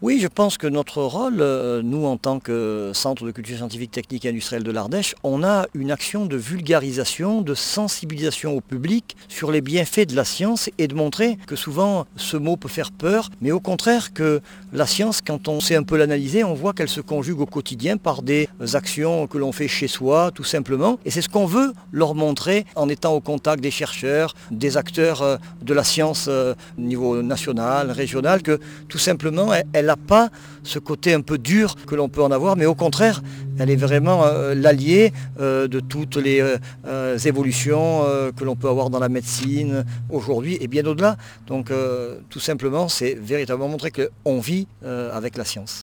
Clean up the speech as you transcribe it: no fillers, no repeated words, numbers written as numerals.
Oui, je pense que notre rôle, nous en tant que Centre de culture scientifique, technique et industrielle de l'Ardèche, on a une action de vulgarisation, de sensibilisation au public sur les bienfaits de la science et de montrer que souvent ce mot peut faire peur, mais au contraire que la science, quand on sait un peu l'analyser, on voit qu'elle se conjugue au quotidien par des actions que l'on fait chez soi, tout simplement. Et c'est ce qu'on veut leur montrer en étant au contact des chercheurs, des acteurs de la science au niveau national, régional, que tout simplement, elle n'a pas ce côté un peu dur que l'on peut en avoir, mais au contraire, elle est vraiment l'allié de toutes les évolutions que l'on peut avoir dans la médecine aujourd'hui et bien au-delà. Donc tout simplement, c'est véritablement montrer qu'on vit avec la science.